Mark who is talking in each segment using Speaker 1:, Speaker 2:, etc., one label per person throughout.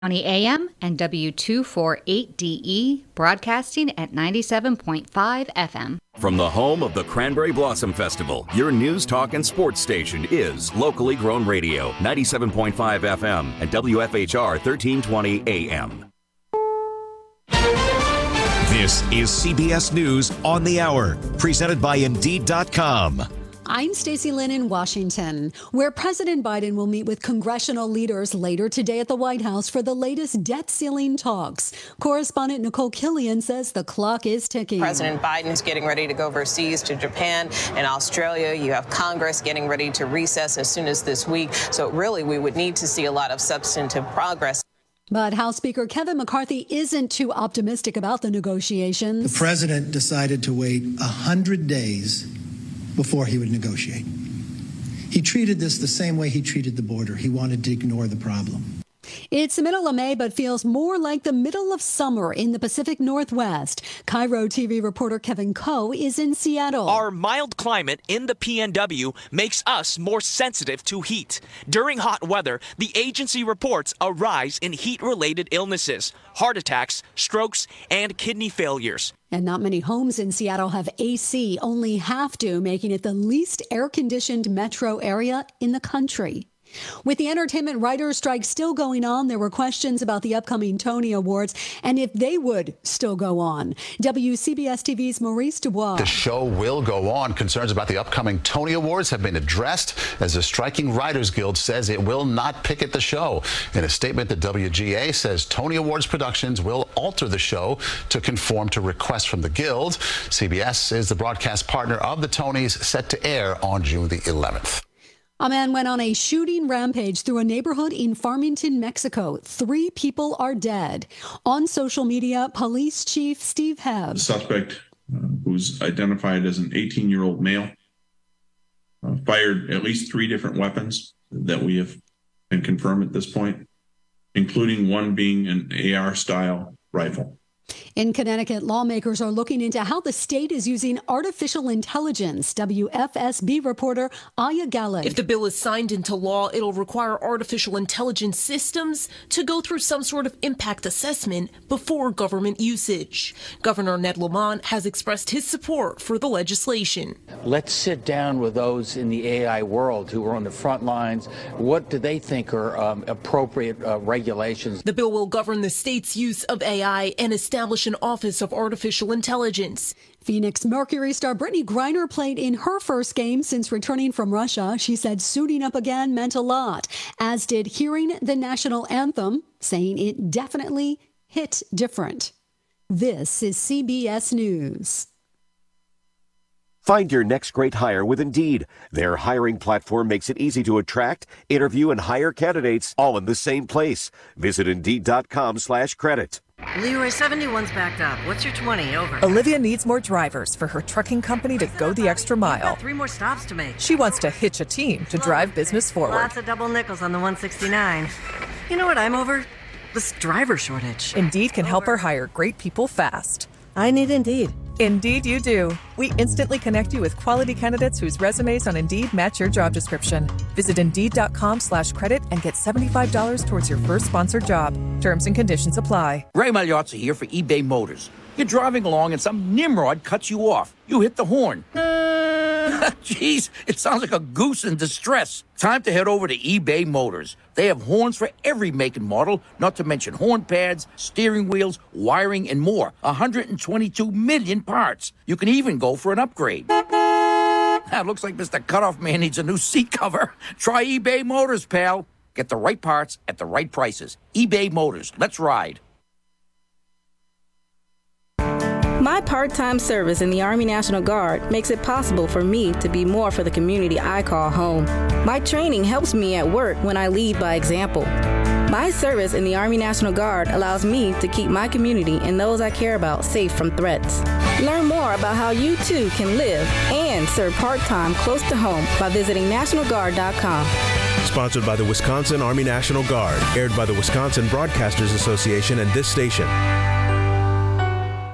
Speaker 1: County AM and W248DE, broadcasting at 97.5 FM.
Speaker 2: From the home of the Cranberry Blossom Festival, your news, talk, and sports station is Locally Grown Radio, 97.5 FM and WFHR 1320 AM.
Speaker 3: This is CBS News on the Hour, presented by Indeed.com.
Speaker 4: I'm Stacey Lynn in Washington, where President Biden will meet with congressional leaders later today at the White House for the latest debt ceiling talks. Correspondent Nicole Killian says the clock is ticking.
Speaker 5: President Biden is getting ready to go overseas to Japan and Australia. You have Congress getting ready to recess as soon as this week. So really, we would need to see a lot of substantive progress.
Speaker 4: But House Speaker Kevin McCarthy isn't too optimistic about the negotiations.
Speaker 6: The president decided to wait 100 days before he would negotiate. He treated this the same way he treated the border. He wanted to ignore the problem.
Speaker 4: It's the middle of May, but feels more like the middle of summer in the Pacific Northwest. Cairo TV reporter Kevin Coe is in Seattle.
Speaker 7: Our mild climate in the PNW makes us more sensitive to heat. During hot weather, the agency reports a rise in heat-related illnesses, heart attacks, strokes, and kidney failures.
Speaker 4: And not many homes in Seattle have AC, only half do, making it the least air-conditioned metro area in the country. With the entertainment writers' strike still going on, there were questions about the upcoming Tony Awards and if they would still go on. WCBS TV's Maurice Dubois.
Speaker 8: The show will go on. Concerns about the upcoming Tony Awards have been addressed as the striking Writers Guild says it will not picket the show. In a statement, the WGA says Tony Awards productions will alter the show to conform to requests from the Guild. CBS is the broadcast partner of the Tonys, set to air on June the 11th.
Speaker 4: A man went on a shooting rampage through a neighborhood in Farmington, Mexico. 3 people are dead. On social media, Police Chief Steve Hebb.
Speaker 9: The suspect, who's identified as an 18-year-old male, fired at least 3 different weapons that we have can confirm at this point, including one being an AR-style rifle.
Speaker 4: In Connecticut, lawmakers are looking into how the state is using artificial intelligence. WFSB reporter Aya Galli.
Speaker 10: If the bill is signed into law, it'll require artificial intelligence systems to go through some sort of impact assessment before government usage. Governor Ned Lamont has expressed his support for the legislation.
Speaker 11: Let's sit down with those in the AI world who are on the front lines. What do they think are appropriate regulations?
Speaker 10: The bill will govern the state's use of AI and establish an Office of Artificial Intelligence.
Speaker 4: Phoenix Mercury star Brittany Griner played in her first game since returning from Russia. She said suiting up again meant a lot, as did hearing the national anthem, saying it definitely hit different. This is CBS News.
Speaker 12: Find your next great hire with Indeed. Their hiring platform makes it easy to attract, interview, and hire candidates all in the same place. Visit Indeed.com/credit.
Speaker 13: Leroy 71's backed up. What's your 20? Over.
Speaker 14: Olivia needs more drivers for her trucking company to go the extra mile.
Speaker 13: 3 more stops to make.
Speaker 14: She wants to hitch a team to drive business forward.
Speaker 13: Lots of double nickels on the 169. You know what I'm over? This driver shortage.
Speaker 14: Indeed can help her hire great people fast.
Speaker 13: I need Indeed.
Speaker 14: Indeed you do. We instantly connect you with quality candidates whose resumes on Indeed match your job description. Visit Indeed.com/credit and get $75 towards your first sponsored job. Terms and conditions apply.
Speaker 15: Ray Magliozzi here for eBay Motors. You're driving along and some nimrod cuts you off. You hit the horn. Jeez, it sounds like a goose in distress. Time to head over to eBay Motors. They have horns for every make and model, not to mention horn pads, steering wheels, wiring, and more. 122 million parts. You can even go for an upgrade. Now, it looks like Mr. Cutoff Man needs a new seat cover. Try eBay Motors, pal. Get the right parts at the right prices. eBay Motors. Let's ride.
Speaker 16: My part-time service in the Army National Guard makes it possible for me to be more for the community I call home. My training helps me at work when I lead by example. My service in the Army National Guard allows me to keep my community and those I care about safe from threats. Learn more about how you too can live and serve part-time close to home by visiting NationalGuard.com.
Speaker 17: Sponsored by the Wisconsin Army National Guard. Aired by the Wisconsin Broadcasters Association and this station.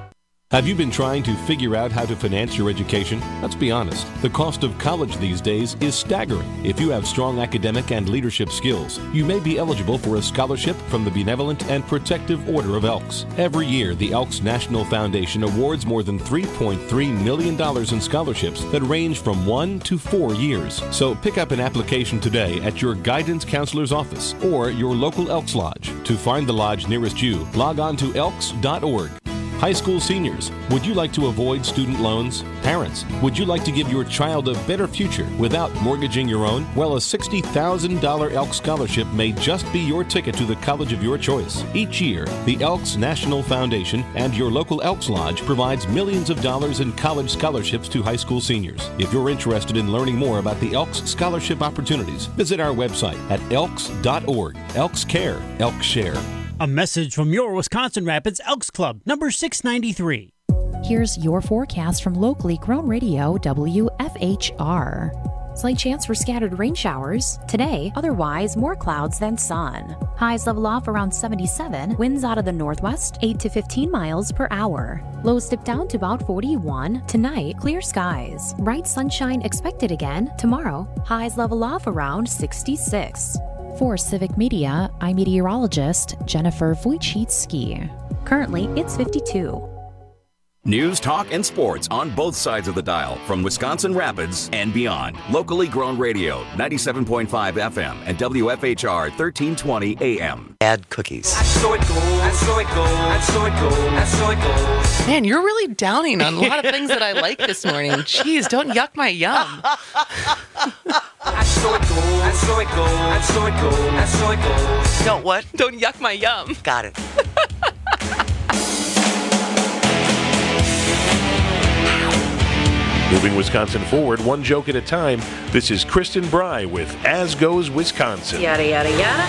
Speaker 18: Have you been trying to figure out how to finance your education? Let's be honest. The cost of college these days is staggering. If you have strong academic and leadership skills, you may be eligible for a scholarship from the Benevolent and Protective Order of Elks. Every year, the Elks National Foundation awards more than $3.3 million in scholarships that range from 1 to 4 years. So pick up an application today at your guidance counselor's office or your local Elks Lodge. To find the lodge nearest you, log on to elks.org. High school seniors, would you like to avoid student loans? Parents, would you like to give your child a better future without mortgaging your own? Well, a $60,000 Elks Scholarship may just be your ticket to the college of your choice. Each year, the Elks National Foundation and your local Elks Lodge provides millions of dollars in college scholarships to high school seniors. If you're interested in learning more about the Elks Scholarship opportunities, visit our website at elks.org. Elks Care, Elks Share.
Speaker 19: A message from your Wisconsin Rapids Elks Club, number 693.
Speaker 20: Here's your forecast from locally grown radio WFHR. Slight chance for scattered rain showers. Today, otherwise more clouds than sun. Highs level off around 77. Winds out of the northwest, 8 to 15 miles per hour. Lows dip down to about 41. Tonight, clear skies. Bright sunshine expected again. Tomorrow, highs level off around 66. For Civic Media, I'm meteorologist Jennifer Wojcicki. Currently, it's 52.
Speaker 2: News, talk, and sports on both sides of the dial from Wisconsin Rapids and beyond. Locally grown radio, 97.5 FM and WFHR 1320 AM.
Speaker 21: Add cookies.
Speaker 22: Man, you're really downing on a lot of things that I like this morning. Jeez, don't yuck my yum. Don't what? Don't yuck my yum.
Speaker 21: Got it.
Speaker 17: Moving Wisconsin forward, one joke at a time. This is Kristen Bry with As Goes Wisconsin.
Speaker 23: Yada, yada, yada.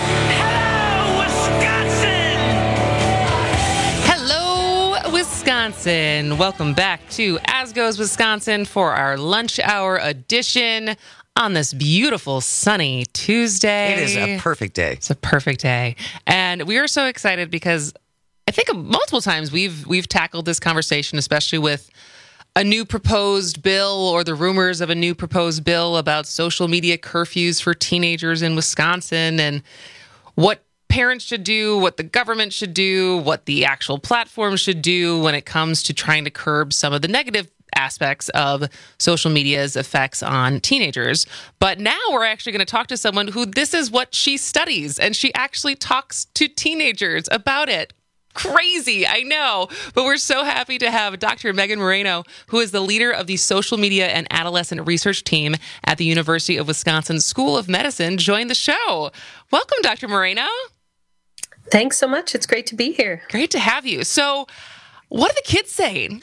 Speaker 22: Hello, Wisconsin. Welcome back to As Goes Wisconsin for our lunch hour edition on this beautiful sunny Tuesday.
Speaker 21: It is a perfect day.
Speaker 22: It's a perfect day. And we are so excited because I think multiple times we've tackled this conversation, especially with a new proposed bill or the rumors of a new proposed bill about social media curfews for teenagers in Wisconsin and what parents should do, what the government should do, what the actual platform should do when it comes to trying to curb some of the negative aspects of social media's effects on teenagers. But now we're actually going to talk to someone who this is what she studies, and she actually talks to teenagers about it. Crazy, I know, but we're so happy to have Dr. Megan Moreno, who is the leader of the social media and adolescent research team at the University of Wisconsin School of Medicine, join the show. Welcome, Dr. Moreno.
Speaker 23: Thanks so much. It's great to be here.
Speaker 22: Great to have you. So, what are the kids saying?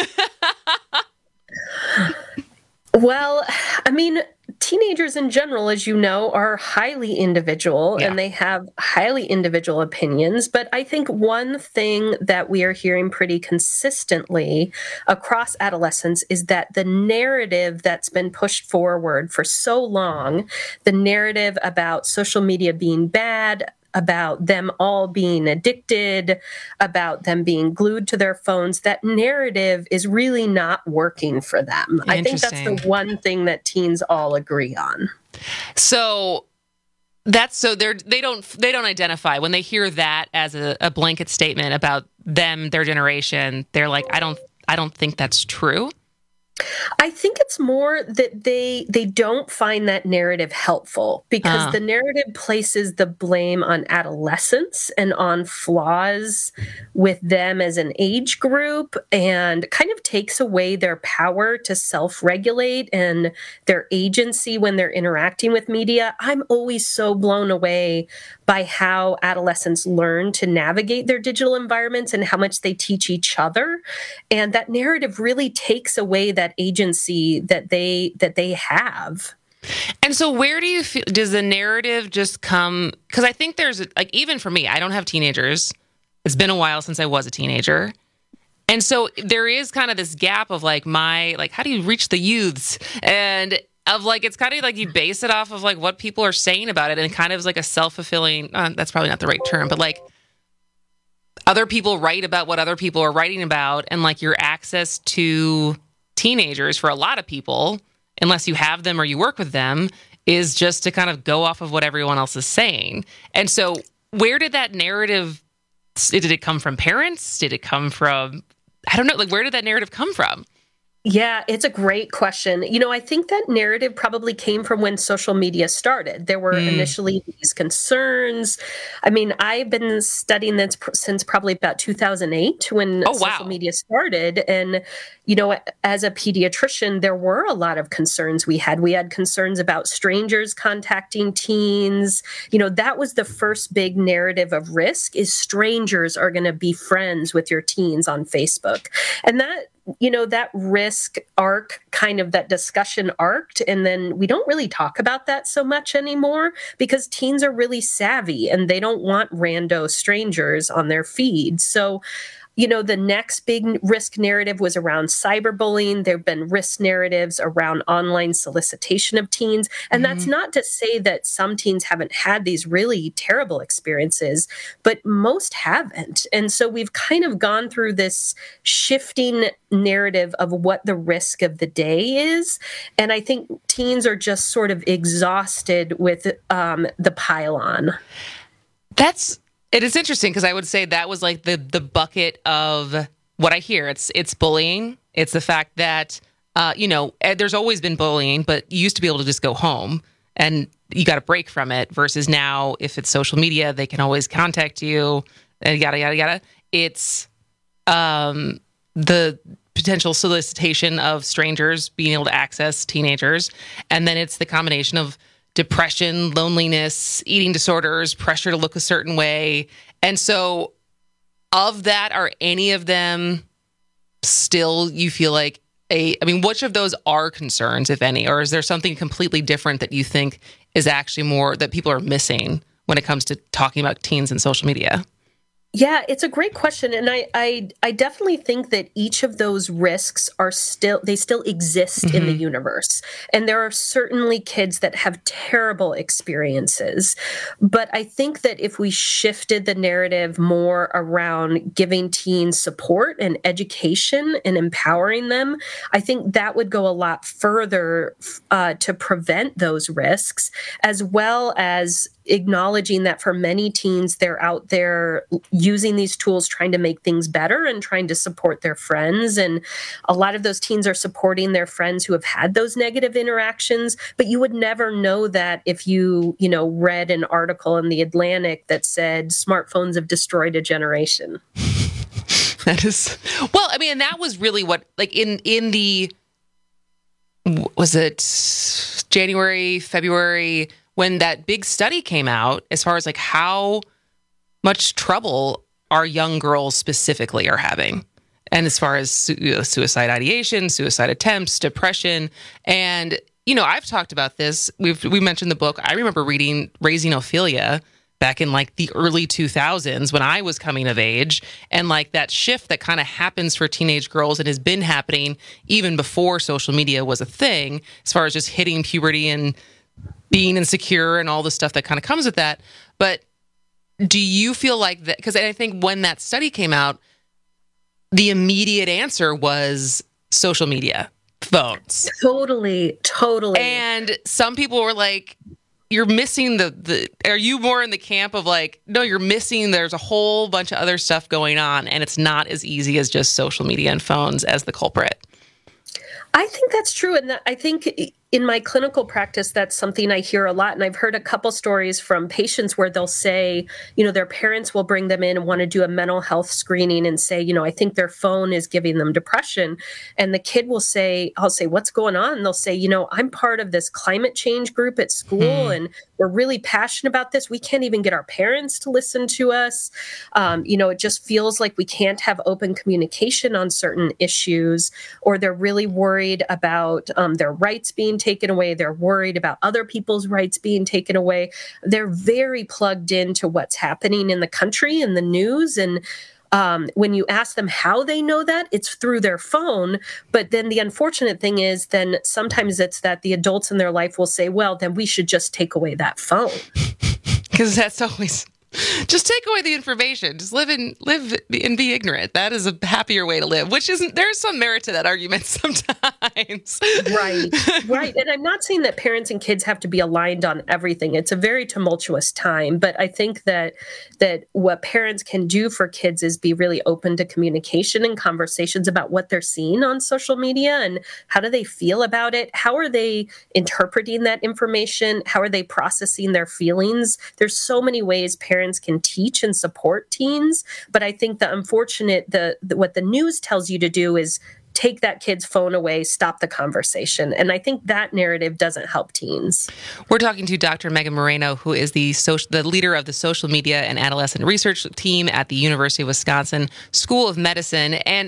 Speaker 23: Well, I mean, teenagers in general, as you know, are highly individual and they have highly individual opinions. But I think one thing that we are hearing pretty consistently across adolescence is that the narrative that's been pushed forward for so long, the narrative about social media being bad, about them all being addicted, about them being glued to their phones, that narrative is really not working for them. I think that's the one thing that teens all agree on.
Speaker 22: So that's they don't identify when they hear that as a blanket statement about them, their generation. They're like, I don't think that's true.
Speaker 23: I think it's more that they don't find that narrative helpful because the narrative places the blame on adolescence and on flaws with them as an age group and kind of takes away their power to self-regulate and their agency when they're interacting with media. I'm always so blown away by how adolescents learn to navigate their digital environments and how much they teach each other. And that narrative really takes away that agency that they have.
Speaker 22: And so where do you feel, does the narrative just come? Because I think there's, like, even for me, I don't have teenagers. It's been a while since I was a teenager. And so there is kind of this gap of how do you reach the youths? And of it's kind of like you base it off of what people are saying about it, and it kind of is like a self-fulfilling, that's probably not the right term, but other people write about what other people are writing about, and you're access to teenagers for a lot of people, unless you have them or you work with them, is just to kind of go off of what everyone else is saying. And so where did that narrative, did it come from parents? Did it come from, I don't know, like where did that narrative come from?
Speaker 23: Yeah, it's a great question. You know, I think that narrative probably came from when social media started. There were initially these concerns. I mean, I've been studying this since probably about 2008 when social media started. And, you know, as a pediatrician, there were a lot of concerns we had. We had concerns about strangers contacting teens. You know, that was the first big narrative of risk, is strangers are going to be friends with your teens on Facebook. And that, you know, that risk arc, kind of that discussion arced, and then we don't really talk about that so much anymore because teens are really savvy and they don't want rando strangers on their feed. So, you know, the next big risk narrative was around cyberbullying. There have been risk narratives around online solicitation of teens. And that's not to say that some teens haven't had these really terrible experiences, but most haven't. And so we've kind of gone through this shifting narrative of what the risk of the day is. And I think teens are just sort of exhausted with the pile-on.
Speaker 22: It is interesting because I would say that was like the bucket of what I hear. It's bullying. It's the fact that, you know, there's always been bullying, but you used to be able to just go home and you got a break from it versus now if it's social media, they can always contact you and yada, yada, yada. It's the potential solicitation of strangers being able to access teenagers. And then it's the combination of depression, loneliness, eating disorders, pressure to look a certain way. And so of that, are any of them still, you feel like, which of those are concerns, if any, or is there something completely different that you think is actually more that people are missing when it comes to talking about teens and social media?
Speaker 23: Yeah, it's a great question. And I definitely think that each of those risks still exist in the universe. And there are certainly kids that have terrible experiences. But I think that if we shifted the narrative more around giving teens support and education and empowering them, I think that would go a lot further to prevent those risks, as well as acknowledging that for many teens, they're out there using these tools, trying to make things better and trying to support their friends. And a lot of those teens are supporting their friends who have had those negative interactions. But you would never know that if you read an article in The Atlantic that said smartphones have destroyed a generation.
Speaker 22: That is, well, I mean, and that was really what, like in the, was it January, February, when that big study came out, as far as like how much trouble our young girls specifically are having. And as far as suicide ideation, suicide attempts, depression. And, I've talked about this. We mentioned the book. I remember reading Raising Ophelia back in like the early 2000s when I was coming of age, and like that shift that kind of happens for teenage girls and has been happening even before social media was a thing, as far as just hitting puberty and being insecure and all the stuff that kind of comes with that. But do you feel like that? Because I think when that study came out, the immediate answer was social media, phones.
Speaker 23: Totally.
Speaker 22: And some people were like, you're missing are you more in the camp of like, no, you're missing, there's a whole bunch of other stuff going on and it's not as easy as just social media and phones as the culprit?
Speaker 23: I think that's true. And I think in my clinical practice, that's something I hear a lot. And I've heard a couple stories from patients where they'll say, their parents will bring them in and want to do a mental health screening and say, I think their phone is giving them depression. And the kid will say, I'll say, what's going on? And they'll say, I'm part of this climate change group at school and we're really passionate about this. We can't even get our parents to listen to us. It just feels like we can't have open communication on certain issues, or they're really worried about their rights being taken away. They're worried about other people's rights being taken away. They're very plugged into what's happening in the country and the news. And when you ask them how they know that, it's through their phone. But then the unfortunate thing is then sometimes it's that the adults in their life will say, well, then we should just take away that phone.
Speaker 22: Because that's always Just take away the information. Just live and be ignorant. That is a happier way to live, which isn't, there's some merit to that argument sometimes.
Speaker 23: Right. And I'm not saying that parents and kids have to be aligned on everything. It's a very tumultuous time, but I think that what parents can do for kids is be really open to communication and conversations about what they're seeing on social media and how do they feel about it? How are they interpreting that information? How are they processing their feelings? There's so many ways parents can teach and support teens, but I think what the news tells you to do is take that kid's phone away, stop the conversation. And I think that narrative doesn't help teens.
Speaker 22: We're talking to Dr. Megan Moreno, who is the leader of the social media and adolescent research team at the University of Wisconsin School of Medicine. And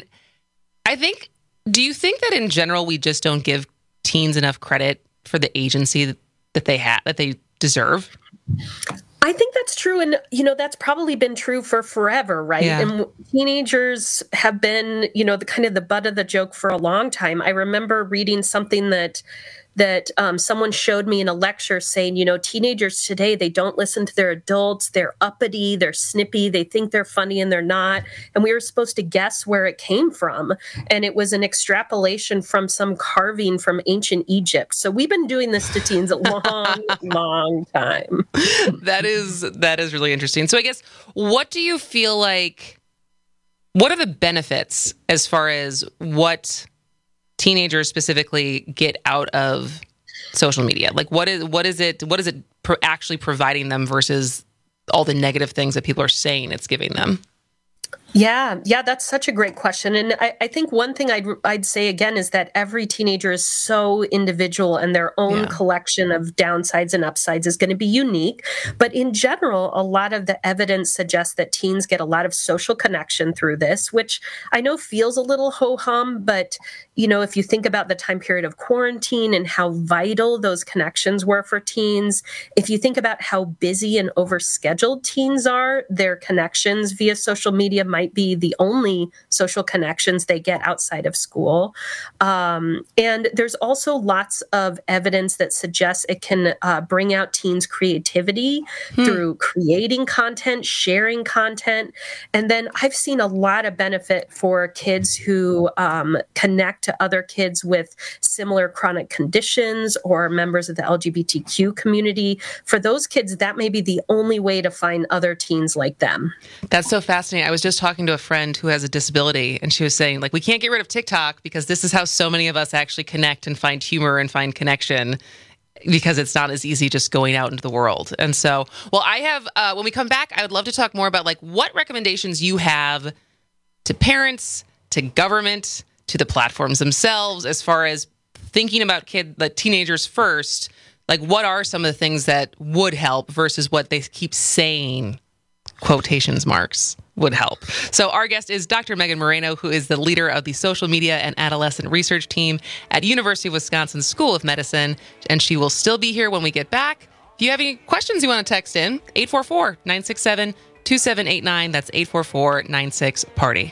Speaker 22: do you think that in general, we just don't give teens enough credit for the agency that they deserve?
Speaker 23: I think that's true. And, that's probably been true for forever, right? Yeah. And teenagers have been, the butt of the joke for a long time. I remember reading something that someone showed me in a lecture saying, teenagers today, they don't listen to their adults. They're uppity, they're snippy, they think they're funny and they're not. And we were supposed to guess where it came from. And it was an extrapolation from some carving from ancient Egypt. So we've been doing this to teens a long, long time.
Speaker 22: That is really interesting. So I guess, what do you feel like, what are the benefits as far as what teenagers specifically get out of social media? Like, what is it actually providing them versus all the negative things that people are saying it's giving them?
Speaker 23: Yeah, that's such a great question. And I think one thing I'd say again is that every teenager is so individual and their own collection of downsides and upsides is going to be unique. But in general, a lot of the evidence suggests that teens get a lot of social connection through this, which I know feels a little ho-hum, but if you think about the time period of quarantine and how vital those connections were for teens, if you think about how busy and overscheduled teens are, their connections via social media might be the only social connections they get outside of school. And there's also lots of evidence that suggests it can bring out teens' creativity through creating content, sharing content. And then I've seen a lot of benefit for kids who connect to other kids with similar chronic conditions or members of the LGBTQ community. For those kids, that may be the only way to find other teens like them.
Speaker 22: That's so fascinating. I was just talking to a friend who has a disability, and she was saying, we can't get rid of TikTok because this is how so many of us actually connect and find humor and find connection, because it's not as easy just going out into the world. And so, I have, when we come back, I would love to talk more about what recommendations you have to parents, to government, to the platforms themselves, as far as thinking about teenagers first. What are some of the things that would help versus what they keep saying, quotations marks, would help. So our guest is Dr. Megan Moreno, who is the leader of the social media and adolescent research team at University of Wisconsin School of Medicine, and she will still be here when we get back. If you have any questions you want to text in, 844-967-2789. That's 844-96-PARTY.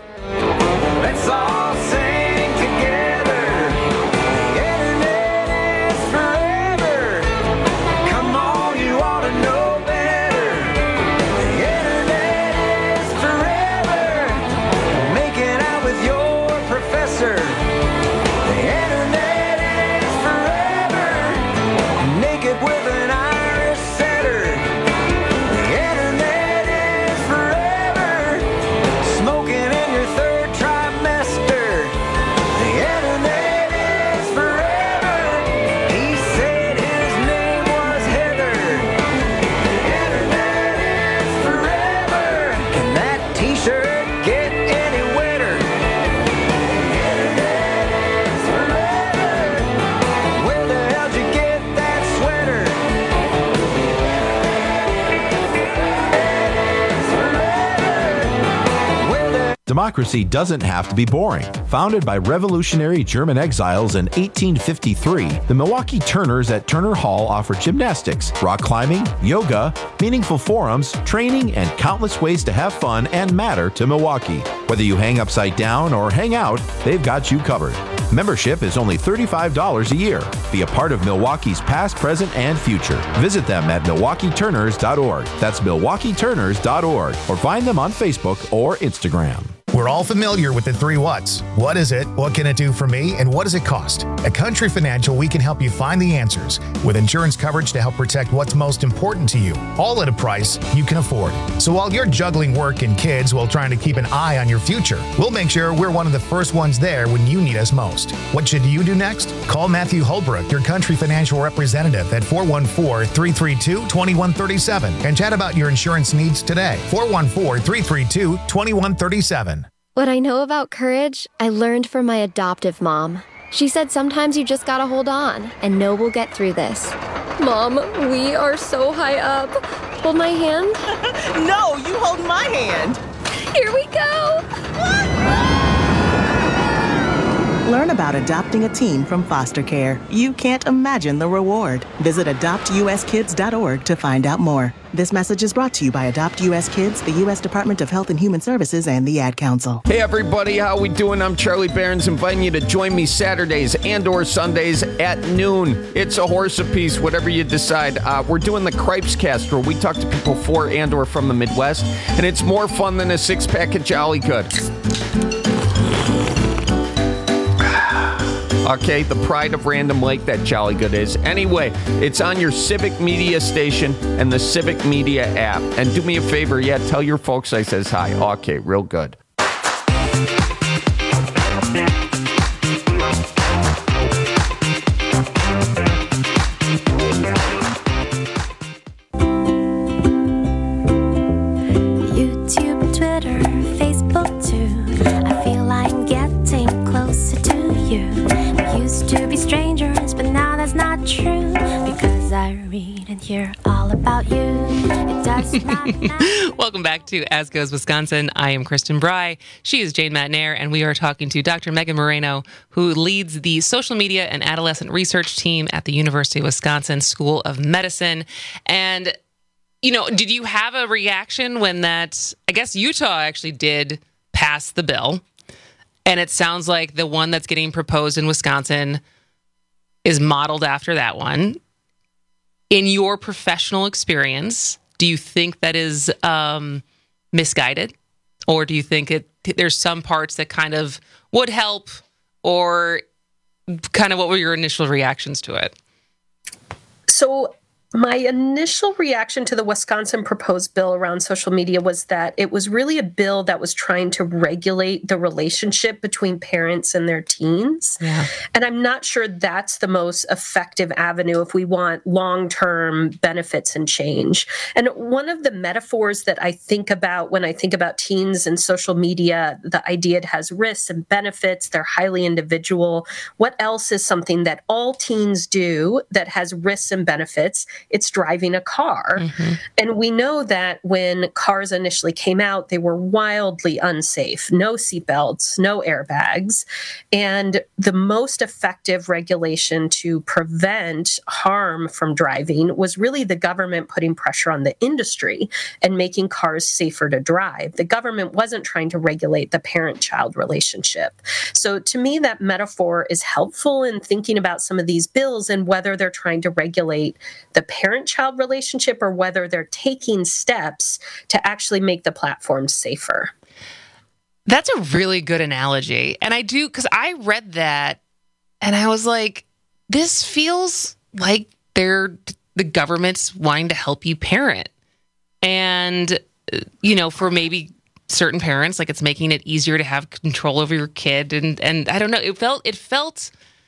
Speaker 1: Let's all sing together. The internet is forever. Come on, you ought to know better. The internet is forever. Making out with your professor. The internet is forever. Naked with an Irish setter. The internet is forever. Smoking in your third trimester. The internet is forever. He said his name was Heather. The internet is forever. Can that t-shirt get any wetter? The internet is forever. Where the hell'd you get that sweater?
Speaker 3: Democracy doesn't have to be boring. Founded by revolutionary German exiles in 1853, the Milwaukee Turners at Turner Hall offer gymnastics, rock climbing, yoga, meaningful forums, training, and countless ways to have fun and matter to Milwaukee. Whether you hang upside down or hang out, they've got you covered. Membership is only $35 a year. Be a part of Milwaukee's past, present, and future. Visit them at MilwaukeeTurners.org. That's MilwaukeeTurners.org. Or find them on Facebook or Instagram.
Speaker 5: We're all familiar with the 3 whats. What is it? What can it do for me? And what does it cost? At Country Financial, we can help you find the answers with insurance coverage to help protect what's most important to you, all at a price you can afford. So while you're juggling work and kids while trying to keep an eye on your future, we'll make sure we're one of the first ones there when you need us most. What should you do next? Call Matthew Holbrook, your Country Financial representative, at 414-332-2137 and chat about your insurance needs today. 414-332-2137.
Speaker 6: What I know about courage, I learned from my adoptive mom. She said sometimes you just gotta hold on and know we'll get through this. Mom, we are so high up. Hold my hand.
Speaker 7: No, you hold my hand.
Speaker 6: Here we go.
Speaker 7: Learn about adopting a teen from foster care. You can't imagine the reward. Visit adoptuskids.org to find out more. This message is brought to you by Adopt U.S. Kids, the U.S. Department of Health and Human Services, and the Ad Council.
Speaker 24: Hey everybody, how we doing? I'm Charlie Barons, inviting you to join me Saturdays and/or Sundays at noon. It's a horse apiece, whatever you decide. We're doing the Cripes Cast, where we talk to people for and/or from the Midwest, and it's more fun than a 6-pack of Jolly Good. Okay, the pride of Random Lake, that Jolly Good is. Anyway, it's on your Civic Media station and the Civic Media app. And do me a favor, tell your folks I says hi. Okay, real good.
Speaker 25: YouTube, Twitter, Facebook too. I feel I'm getting closer to you. We used to be strangers, but now that's not true. Because I read and hear all about you. It does not matter.
Speaker 22: Welcome back to As Goes Wisconsin. I am Kristen Bry. She is Jane Matnair, and we are talking to Dr. Megan Moreno, who leads the social media and adolescent research team at the University of Wisconsin School of Medicine. And did you have a reaction when that, I guess Utah actually did pass the bill, and it sounds like the one that's getting proposed in Wisconsin is modeled after that one. In your professional experience, do you think that is misguided? Or do you think there's some parts that kind of would help, or kind of what were your initial reactions to it?
Speaker 23: So my initial reaction to the Wisconsin proposed bill around social media was that it was really a bill that was trying to regulate the relationship between parents and their teens. Yeah. And I'm not sure that's the most effective avenue if we want long-term benefits and change. And one of the metaphors that I think about when I think about teens and social media, the idea it has risks and benefits, they're highly individual. What else is something that all teens do that has risks and benefits? It's driving a car. Mm-hmm. And we know that when cars initially came out, they were wildly unsafe. No seatbelts, no airbags. And the most effective regulation to prevent harm from driving was really the government putting pressure on the industry and making cars safer to drive. The government wasn't trying to regulate the parent-child relationship. So to me, that metaphor is helpful in thinking about some of these bills and whether they're trying to regulate the parent-child relationship or whether they're taking steps to actually make the platform safer.
Speaker 22: That's a really good analogy. And I do, because I read that and I was like, this feels like the government's wanting to help you parent. And, for maybe certain parents, like it's making it easier to have control over your kid. And I don't know, it felt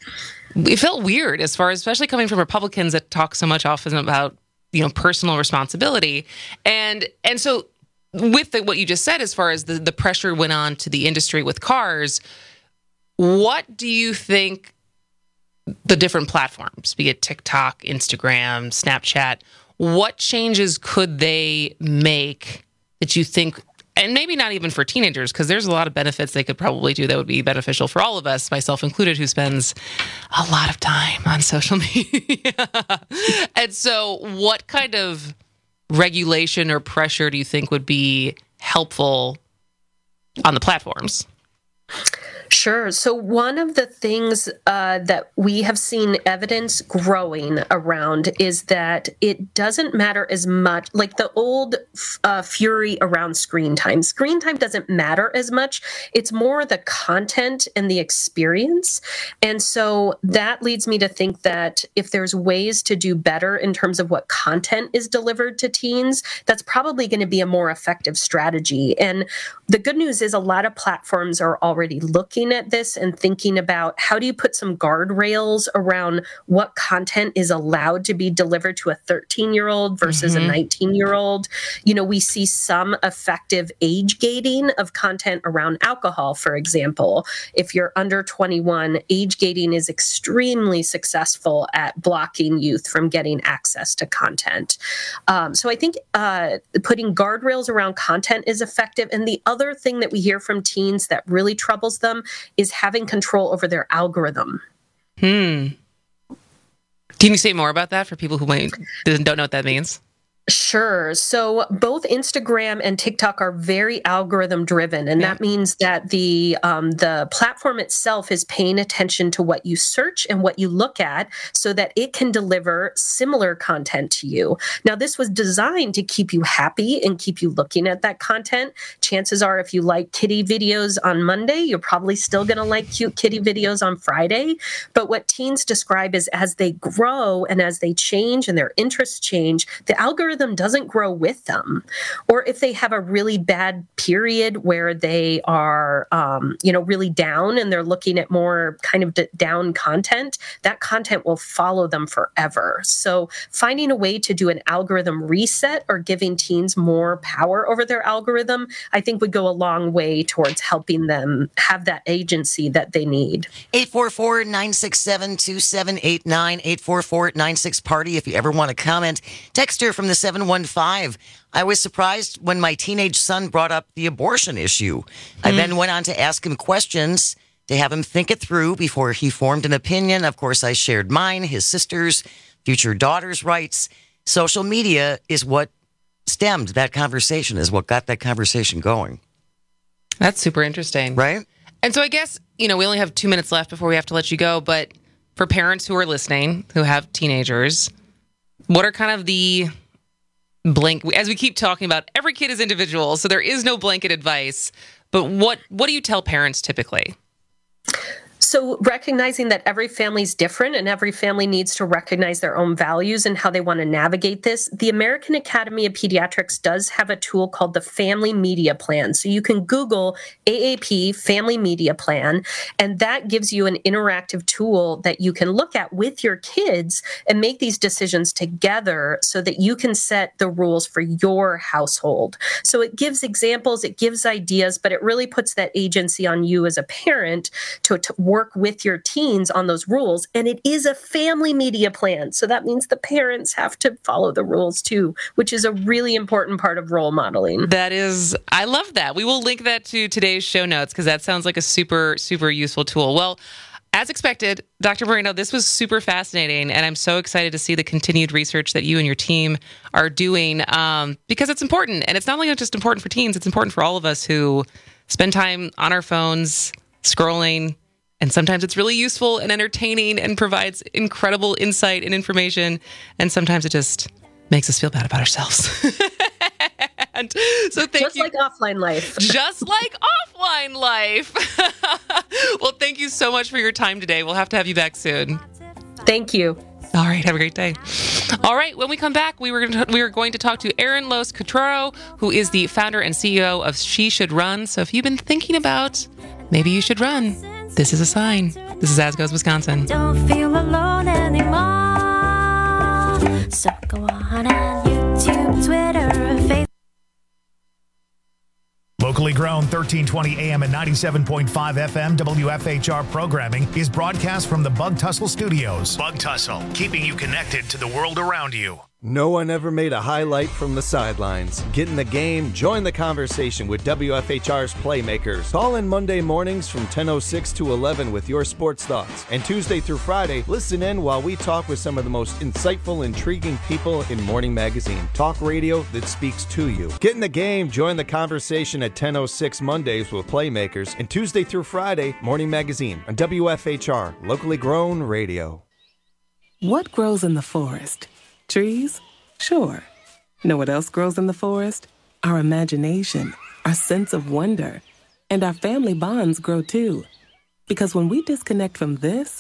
Speaker 22: weird as far as, especially coming from Republicans that talk so much often about, personal responsibility. And so with what you just said, as far as the pressure went on to the industry with cars, what do you think the different platforms, be it TikTok, Instagram, Snapchat, what changes could they make that you think, and maybe not even for teenagers, because there's a lot of benefits they could probably do that would be beneficial for all of us, myself included, who spends a lot of time on social media. And so what kind of regulation or pressure do you think would be helpful on the platforms?
Speaker 23: Sure. So one of the things that we have seen evidence growing around is that it doesn't matter as much, like the old fury around screen time. Screen time doesn't matter as much. It's more the content and the experience. And so that leads me to think that if there's ways to do better in terms of what content is delivered to teens, that's probably going to be a more effective strategy. And the good news is a lot of platforms are already looking at this and thinking about how do you put some guardrails around what content is allowed to be delivered to a 13-year-old versus a 19-year-old. You know, we see some effective age gating of content around alcohol, for example. If you're under 21, age gating is extremely successful at blocking youth from getting access to content. So I think putting guardrails around content is effective. And the other thing that we hear from teens that really troubles them is having control over their algorithm.
Speaker 22: Can you say more about that for people who don't know what that means?
Speaker 23: Sure. So both Instagram and TikTok are very algorithm driven, and that means that the platform itself is paying attention to what you search and what you look at so that it can deliver similar content to you. Now, this was designed to keep you happy and keep you looking at that content. Chances are, if you like kitty videos on Monday, you're probably still going to like cute kitty videos on Friday. But what teens describe is as they grow and as they change and their interests change, the algorithm doesn't grow with them. Or if they have a really bad period where they are, really down and they're looking at more kind of down content, that content will follow them forever. So finding a way to do an algorithm reset or giving teens more power over their algorithm, I think would go a long way towards helping them have that agency that they need.
Speaker 4: 844-967-2789, 844-96-PARTY if you ever want to comment. Texter from the 715. I was surprised when my teenage son brought up the abortion issue. I then went on to ask him questions to have him think it through before he formed an opinion. Of course, I shared mine, his sister's, future daughter's rights. Social media is what stemmed that conversation, is what got that conversation going.
Speaker 22: That's super interesting.
Speaker 4: Right?
Speaker 22: And so I guess, we only have 2 minutes left before we have to let you go. But for parents who are listening, who have teenagers, what are kind of the as we keep talking about, every kid is individual, so there is no blanket advice. But what do you tell parents typically?
Speaker 23: So recognizing that every family is different and every family needs to recognize their own values and how they want to navigate this, the American Academy of Pediatrics does have a tool called the Family Media Plan. So you can Google AAP Family Media Plan, and that gives you an interactive tool that you can look at with your kids and make these decisions together so that you can set the rules for your household. So it gives examples, it gives ideas, but it really puts that agency on you as a parent to work with your teens on those rules. And it is a family media plan. So that means the parents have to follow the rules too, which is a really important part of role modeling.
Speaker 22: I love that. We will link that to today's show notes because that sounds like a super, super useful tool. Well, as expected, Dr. Moreno, this was super fascinating, and I'm so excited to see the continued research that you and your team are doing because it's important. And it's not only just important for teens, it's important for all of us who spend time on our phones, scrolling. And sometimes it's really useful and entertaining and provides incredible insight and information. And sometimes it just makes us feel bad about ourselves. And so thank you.
Speaker 23: Just like offline life.
Speaker 22: Just like offline life. Well, thank you so much for your time today. We'll have to have you back soon.
Speaker 23: Thank you.
Speaker 22: All right. Have a great day. All right. When we come back, we are going to talk to Erin Los Cutraro, who is the founder and CEO of She Should Run. So if you've been thinking about maybe you should run, this is a sign. This is As Goes Wisconsin.
Speaker 25: Don't feel alone anymore. So go on YouTube, Twitter, Facebook.
Speaker 5: Locally grown 1320 AM and 97.5 FM WFHR programming is broadcast from the Bug Tussle Studios. Bug Tussle, keeping you connected to the world around you.
Speaker 8: No one ever made a highlight from the sidelines. Get in the game, join the conversation with WFHR's Playmakers. Call in Monday mornings from 10:06 to 11 with your sports thoughts. And Tuesday through Friday, listen in while we talk with some of the most insightful, intriguing people in Morning Magazine. Talk radio that speaks to you. Get in the game, join the conversation at 10:06 Mondays with Playmakers. And Tuesday through Friday, Morning Magazine on WFHR, locally grown radio.
Speaker 9: What grows in the forest? Trees? Sure. Know what else grows in the forest? Our imagination, our sense of wonder, and our family bonds grow too. Because when we disconnect from this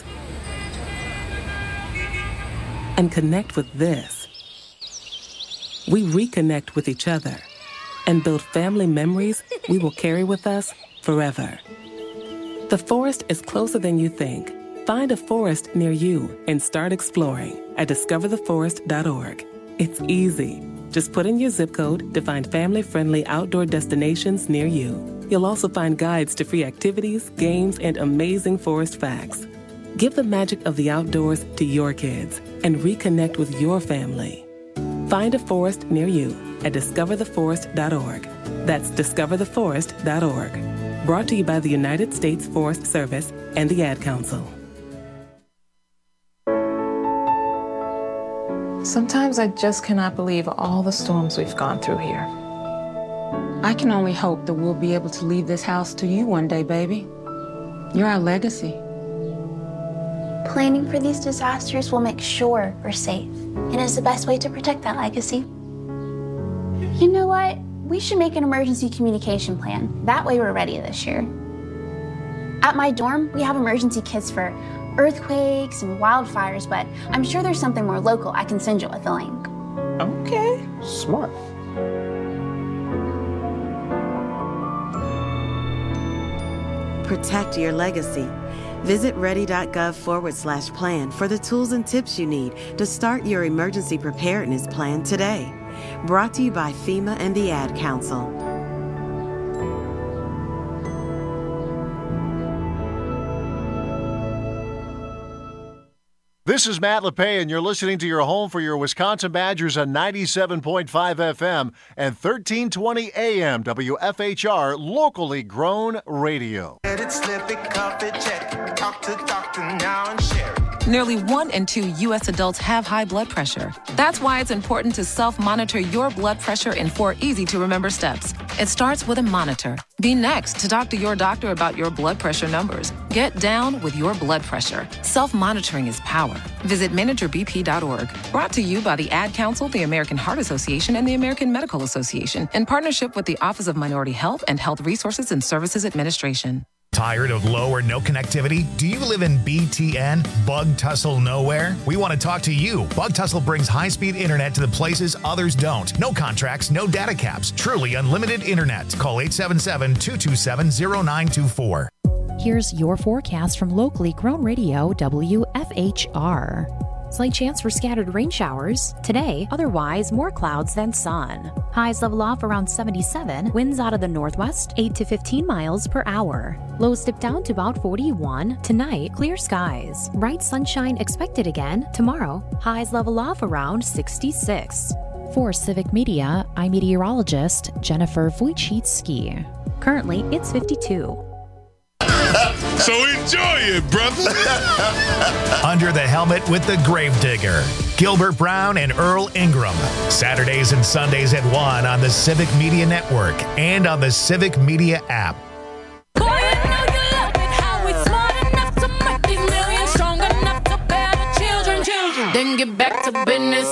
Speaker 9: and connect with this, we reconnect with each other and build family memories we will carry with us forever. The forest is closer than you think. Find a forest near you and start exploring at discovertheforest.org. It's easy. Just put in your zip code to find family-friendly outdoor destinations near you. You'll also find guides to free activities, games, and amazing forest facts. Give the magic of the outdoors to your kids and reconnect with your family. Find a forest near you at discovertheforest.org. That's discovertheforest.org. Brought to you by the United States Forest Service and the Ad Council.
Speaker 10: Sometimes I just cannot believe all the storms we've gone through here.
Speaker 11: I can only hope that we'll be able to leave this house to you one day, baby. You're our legacy.
Speaker 12: Planning for these disasters will make sure we're safe, and is the best way to protect that legacy. You know what? We should make an emergency communication plan. That way we're ready this year. At my dorm, we have emergency kits for earthquakes and wildfires, but I'm sure there's something more local I can send you with a link.
Speaker 10: Okay. Smart.
Speaker 26: Protect your legacy. Visit ready.gov/plan for the tools and tips you need to start your emergency preparedness plan today. Brought to you by FEMA and the Ad Council.
Speaker 27: This is Matt LePay, and you're listening to your home for your Wisconsin Badgers on 97.5 FM and 1320 AM WFHR, locally grown radio.
Speaker 14: Nearly 1 in 2 U.S. adults have high blood pressure. That's why it's important to self-monitor your blood pressure in 4 easy-to-remember steps. It starts with a monitor. Be next to talk to your doctor about your blood pressure numbers. Get down with your blood pressure. Self-monitoring is power. Visit managerbp.org. Brought to you by the Ad Council, the American Heart Association, and the American Medical Association, in partnership with the Office of Minority Health and Health Resources and Services Administration.
Speaker 5: Tired of low or no connectivity? Do you live in BTN? Bug Tussle nowhere? We want to talk to you. Bug Tussle brings high-speed internet to the places others don't. No contracts, no data caps. Truly unlimited internet. Call 877-227-0924.
Speaker 20: Here's your forecast from locally grown radio WFHR. Slight chance for scattered rain showers today, otherwise more clouds than sun. Highs level off around 77, winds out of the northwest 8 to 15 miles per hour. Lows dip down to about 41. Tonight, clear skies. Bright sunshine expected again tomorrow. Highs level off around 66. For Civic Media, I'm meteorologist Jennifer Wojcicki. Currently, it's 52.
Speaker 28: So enjoy it, brother.
Speaker 5: Under the Helmet with the Gravedigger, Gilbert Brown and Earl Ingram. Saturdays and Sundays at 1 on the Civic Media Network and on the Civic Media app.
Speaker 29: Then get back to business.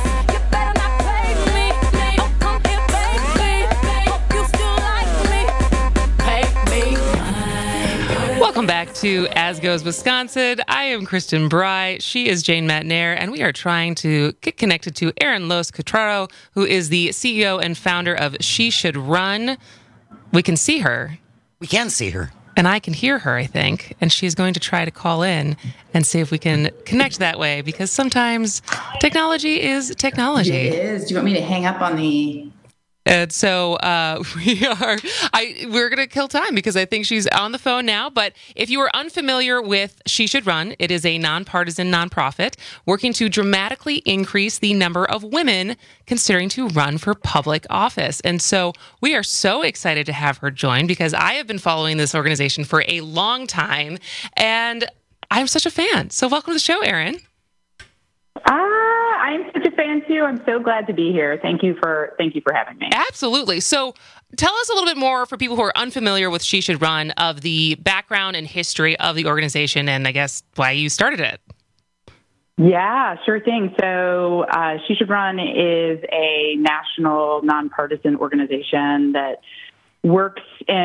Speaker 22: Welcome back to As Goes Wisconsin. I am Kristen Bry. She is Jane Matnair, and we are trying to get connected to Erin Los Cutraro, who is the CEO and founder of She Should Run. We can see her.
Speaker 4: We can see her.
Speaker 22: And I can hear her, I think. And she's going to try to call in and see if we can connect that way, because sometimes technology is technology.
Speaker 30: It is. Do you want me to hang up on the...
Speaker 22: And so we're going to kill time because I think she's on the phone now. But if you are unfamiliar with She Should Run, it is a nonpartisan nonprofit working to dramatically increase the number of women considering to run for public office. And so we are so excited to have her join because I have been following this organization for a long time and I'm such a fan. So welcome to the show, Erin.
Speaker 1: I'm such a fan too. I'm so glad to be here. Thank you for having me.
Speaker 22: Absolutely. So tell us a little bit more for people who are unfamiliar with She Should Run of the background and history of the organization and I guess why you started it.
Speaker 1: Yeah, sure thing. So She Should Run is a national nonpartisan organization that works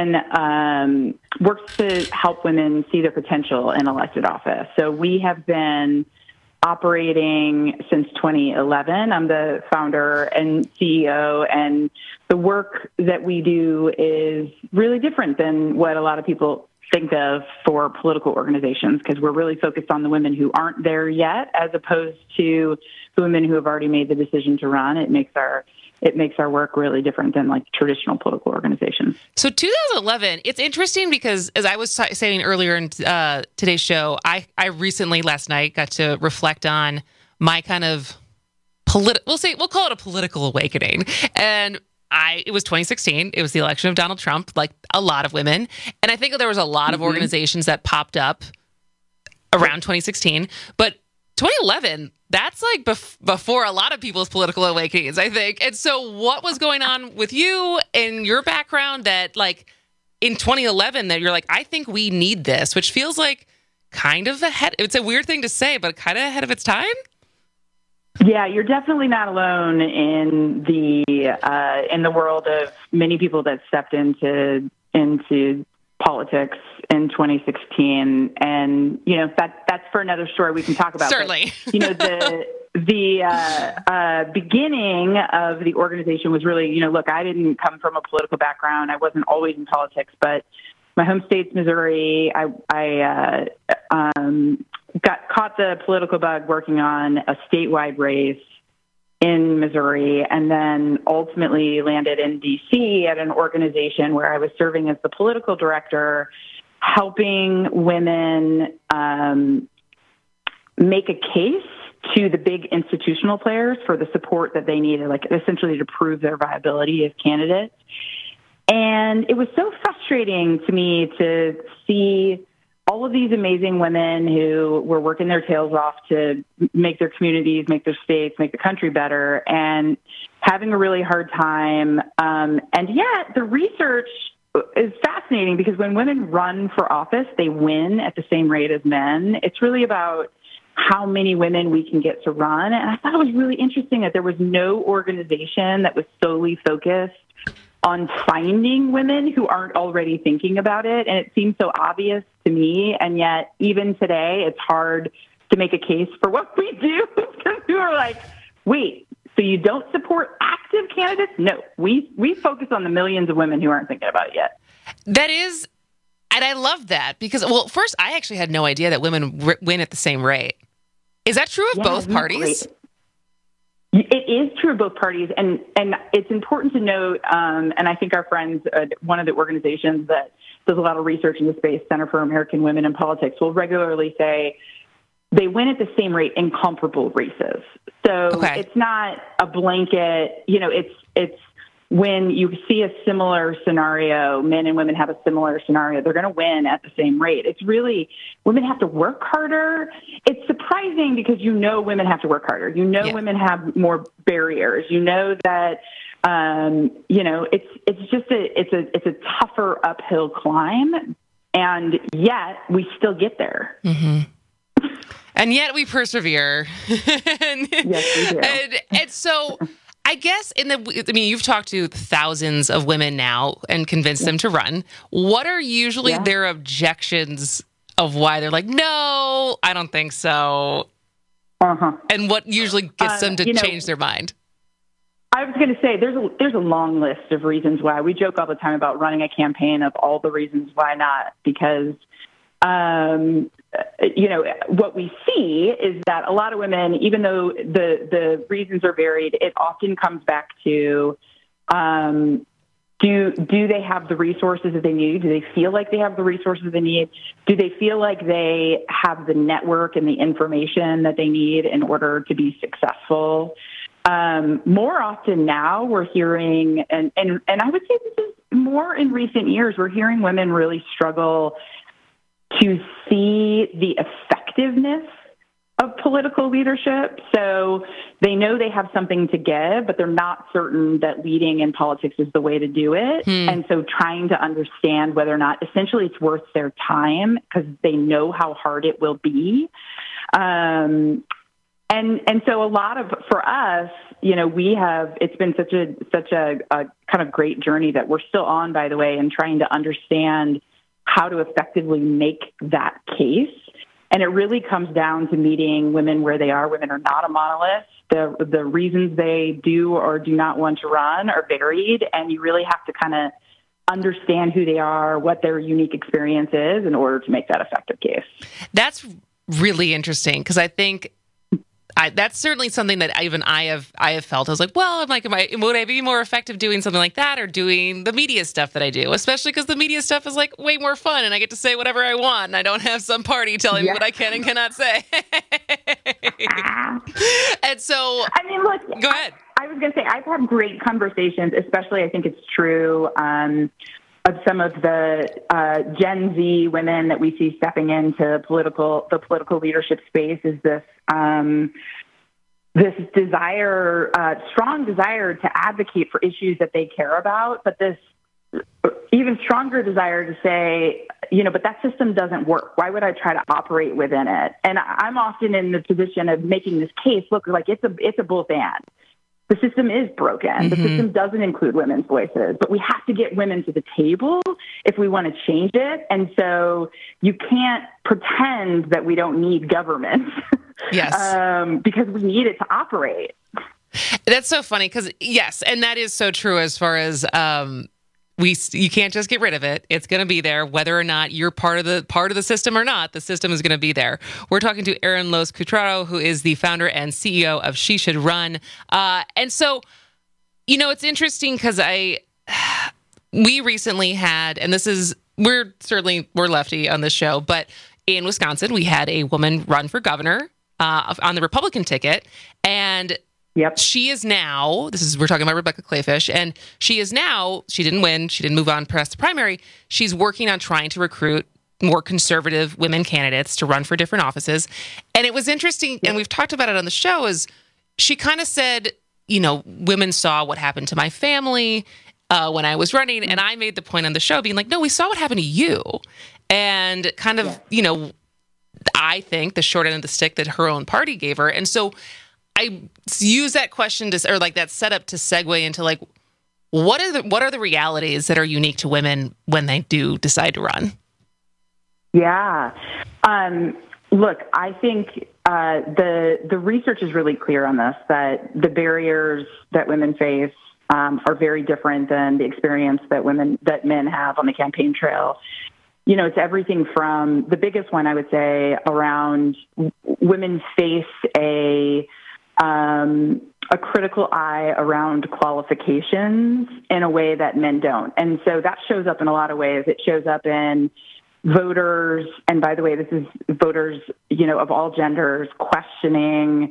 Speaker 1: to help women see their potential in elected office. So we have been operating since 2011. I'm the founder and CEO, and the work that we do is really different than what a lot of people think of for political organizations because we're really focused on the women who aren't there yet as opposed to the women who have already made the decision to run. It makes our work really different than like traditional political organizations.
Speaker 22: So 2011, it's interesting because as I was saying earlier in today's show, I recently last night got to reflect on my kind of we'll call it a political awakening. And it was 2016. It was the election of Donald Trump, like a lot of women. And I think there was a lot of organizations that popped up around 2016, but 2011, that's like before a lot of people's political awakenings, I think. And so what was going on with you and your background that like in 2011 that you're like, I think we need this, which feels like kind of ahead. It's a weird thing to say, but kind of ahead of its time.
Speaker 1: Yeah, you're definitely not alone in the world of many people that stepped into politics in 2016, and that's for another story we can talk about.
Speaker 22: Certainly,
Speaker 1: but, the beginning of the organization was really, look, I didn't come from a political background. I wasn't always in politics, but my home state's Missouri. I got caught the political bug working on a statewide race in Missouri, and then ultimately landed in D.C. at an organization where I was serving as the political director, helping women make a case to the big institutional players for the support that they needed, like essentially to prove their viability as candidates. And it was so frustrating to me to see all of these amazing women who were working their tails off to make their communities, make their states, make the country better, and having a really hard time. And yet the research is fascinating because when women run for office, they win at the same rate as men. It's really about how many women we can get to run. And I thought it was really interesting that there was no organization that was solely focused on finding women who aren't already thinking about it. And it seems so obvious to me. And yet, even today, it's hard to make a case for what we do because we are like, wait, so you don't support active candidates? No, we focus on the millions of women who aren't thinking about it yet.
Speaker 22: That is, and I love that because, well, first, I actually had no idea that women win at the same rate. Is that true of both parties?
Speaker 1: Great. It is true of both parties, and it's important to note, and I think our friends, one of the organizations that does a lot of research in the space, Center for American Women in Politics, will regularly say they win at the same rate in comparable races. So It's not a blanket, it's when you see a similar scenario, men and women have a similar scenario, they're going to win at the same rate. It's really, women have to work harder. It's surprising because women have to work harder. Women have more barriers. That, it's a tougher uphill climb, and yet we still get there.
Speaker 22: Mm-hmm. And yet we persevere.
Speaker 1: Yes, we do.
Speaker 22: And so I guess you've talked to thousands of women now and convinced them to run. What are usually their objections of why they're like, no, I don't think so? And what usually gets them to change their mind?
Speaker 1: I was going to say there's a long list of reasons why. We joke all the time about running a campaign of all the reasons why not, because what we see is that a lot of women, even though the reasons are varied, it often comes back to Do they have the resources that they need? Do they feel like they have the resources they need? Do they feel like they have the network and the information that they need in order to be successful? More often now we're hearing, and I would say this is more in recent years, we're hearing women really struggle to see the effectiveness of political leadership. So they know they have something to give, but they're not certain that leading in politics is the way to do it. And so trying to understand whether or not essentially it's worth their time because they know how hard it will be. And so a lot of, for us, it's been such a kind of great journey that we're still on, by the way, and trying to understand how to effectively make that case. And it really comes down to meeting women where they are. Women are not a monolith. The reasons they do or do not want to run are varied, and you really have to kind of understand who they are, what their unique experience is in order to make that effective case.
Speaker 22: That's really interesting because I think that's certainly something that even I have felt. I was like, well, would I be more effective doing something like that or doing the media stuff that I do? Especially because the media stuff is like way more fun and I get to say whatever I want and I don't have some party telling me what I can and cannot say. And so,
Speaker 1: look,
Speaker 22: go ahead.
Speaker 1: I was going to say, I've had great conversations, especially I think it's true of some of the Gen Z women that we see stepping into the political leadership space is this desire, strong desire to advocate for issues that they care about, but this even stronger desire to say, but that system doesn't work. Why would I try to operate within it? And I'm often in the position of making this case look like it's a both and. The system is broken. Mm-hmm. The system doesn't include women's voices, but we have to get women to the table if we want to change it. And so you can't pretend that we don't need government.
Speaker 22: Yes.
Speaker 1: Because we need it to operate.
Speaker 22: That's so funny because, yes, and that is so true as far as you can't just get rid of it. It's going to be there, whether or not you're part of the system or not. The system is going to be there. We're talking to Erin Loos-Cutraro, who is the founder and CEO of She Should Run. And so, it's interesting because we recently had, and we're lefty on this show, but in Wisconsin, we had a woman run for governor on the Republican ticket, and she is now, we're talking about Rebecca Kleefisch, and she didn't win, she didn't move on past the primary. She's working on trying to recruit more conservative women candidates to run for different offices. And it was interesting, and we've talked about it on the show, is she kind of said, women saw what happened to my family when I was running, and I made the point on the show being like, no, we saw what happened to you. And kind of, I think the short end of the stick that her own party gave her. And so I use that question that setup to segue into what are the realities that are unique to women when they do decide to run?
Speaker 1: Yeah. Look, I think the research is really clear on this, that the barriers that women face are very different than the experience that men have on the campaign trail. It's everything from the biggest one, I would say, around women face a critical eye around qualifications in a way that men don't. And so that shows up in a lot of ways. It shows up in voters, and by the way, this is voters, of all genders, questioning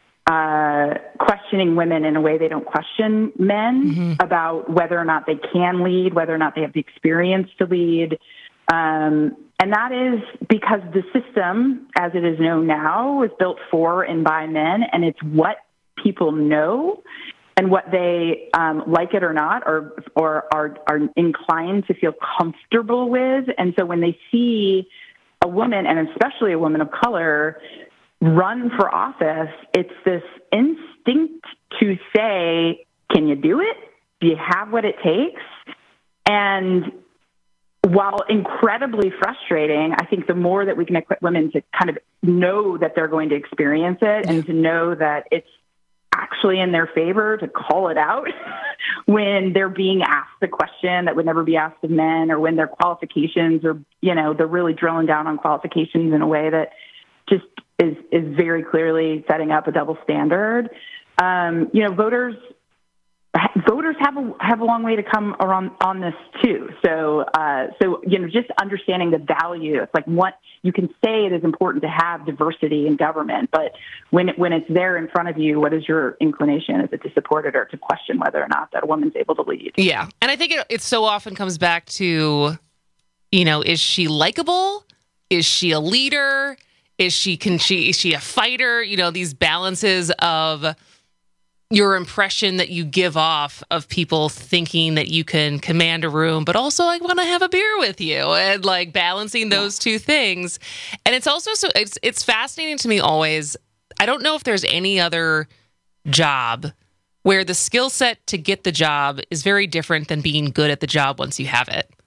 Speaker 1: women in a way they don't question men about whether or not they can lead, whether or not they have the experience to lead. And that is because the system, as it is known now, was built for and by men, and it's what people know and what they, like it or not, or are inclined to feel comfortable with. And so when they see a woman, and especially a woman of color, run for office, it's this instinct to say, can you do it? Do you have what it takes? And while incredibly frustrating, I think the more that we can equip women to kind of know that they're going to experience it and to know that it's actually in their favor to call it out when they're being asked the question that would never be asked of men, or when their qualifications are, they're really drilling down on qualifications in a way that just is very clearly setting up a double standard. Voters voters have a long way to come around on this too. So just understanding the value. It's like what you can say it is important to have diversity in government, but when it's there in front of you, what is your inclination? Is it to support it or to question whether or not that a woman's able to lead?
Speaker 22: Yeah, and I think it so often comes back to, is she likable? Is she a leader? Is she a fighter? These balances of your impression that you give off of people thinking that you can command a room, but also I want to have a beer with you, and like balancing those two things. And it's also it's fascinating to me always. I don't know if there's any other job where the skill set to get the job is very different than being good at the job once you have it.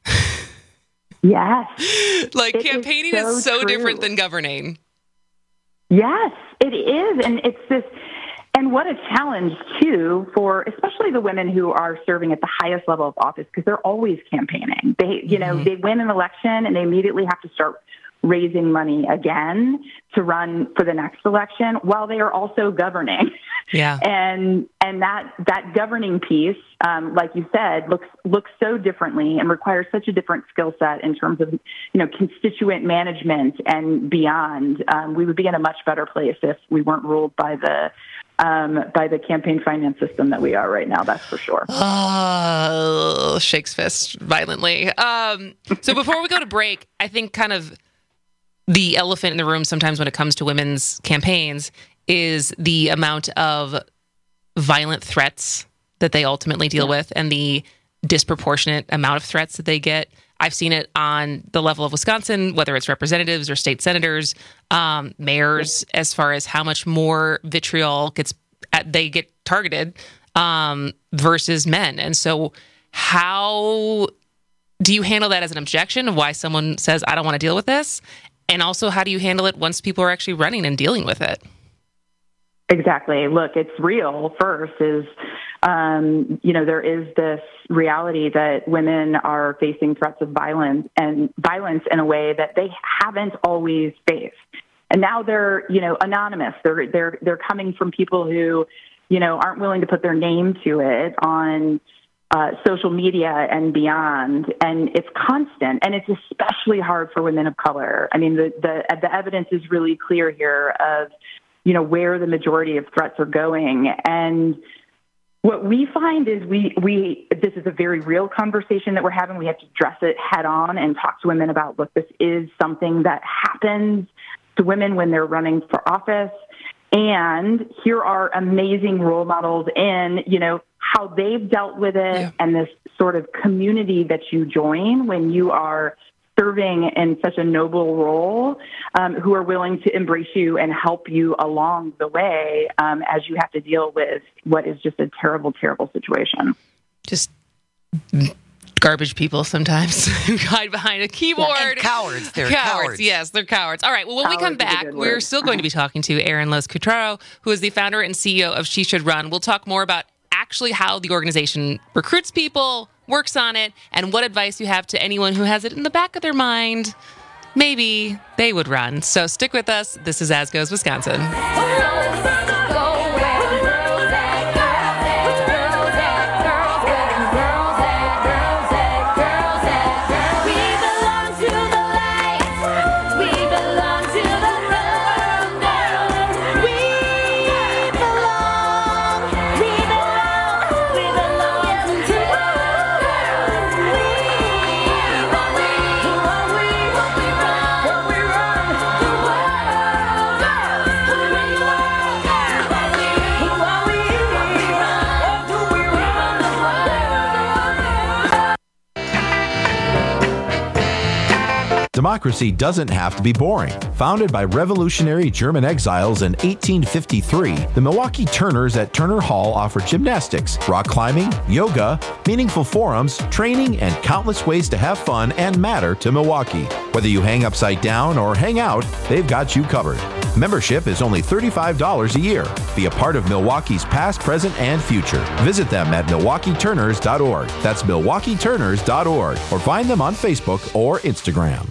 Speaker 1: Yes.
Speaker 22: Like campaigning is so different than governing.
Speaker 1: Yes, it is. And it's this. And what a challenge, too, for especially the women who are serving at the highest level of office, because they're always campaigning. They, they win an election and they immediately have to start raising money again to run for the next election while they are also governing.
Speaker 22: Yeah.
Speaker 1: And that governing piece, like you said, looks so differently and requires such a different skill set in terms of, constituent management and beyond. We would be in a much better place if we weren't ruled by the campaign finance system that we are right now. That's for sure.
Speaker 22: Shakes fist violently. So before we go to break, I think kind of the elephant in the room sometimes when it comes to women's campaigns is the amount of violent threats that they ultimately deal with and the disproportionate amount of threats that they get. I've seen it on the level of Wisconsin, whether it's representatives or state senators, mayors, as far as how much more vitriol they get targeted versus men. And so how do you handle that as an objection of why someone says, I don't want to deal with this? And also, how do you handle it once people are actually running and dealing with it?
Speaker 1: Exactly. Look, it's real. First is, there is this reality that women are facing threats of violence in a way that they haven't always faced. And now they're, anonymous. They're coming from people who, aren't willing to put their name to it on social media and beyond. And it's constant. And it's especially hard for women of color. I mean, the evidence is really clear here of, where the majority of threats are going. And what we find is this is a very real conversation that we're having. We have to address it head on and talk to women about, look, this is something that happens to women when they're running for office. And here are amazing role models in, how they've dealt with it and this sort of community that you join when you are serving in such a noble role, who are willing to embrace you and help you along the way as you have to deal with what is just a terrible, terrible situation.
Speaker 22: Just garbage people sometimes who hide behind a keyboard.
Speaker 4: And cowards. They're cowards.
Speaker 22: Yes, they're cowards. All right. Well, when we come back, we're still going to be talking to Erin Los-Cutraro, who is the founder and CEO of She Should Run. We'll talk more about actually how the organization recruits people, works on it, and what advice you have to anyone who has it in the back of their mind. Maybe they would run. So stick with us. This is As Goes Wisconsin.
Speaker 2: Democracy doesn't have to be boring. Founded by revolutionary German exiles in 1853, the Milwaukee Turners at Turner Hall offer gymnastics, rock climbing, yoga, meaningful forums, training, and countless ways to have fun and matter to Milwaukee. Whether you hang upside down or hang out, they've got you covered. Membership is only $35 a year. Be a part of Milwaukee's past, present, and future. Visit them at MilwaukeeTurners.org. That's MilwaukeeTurners.org. Or find them on Facebook or Instagram.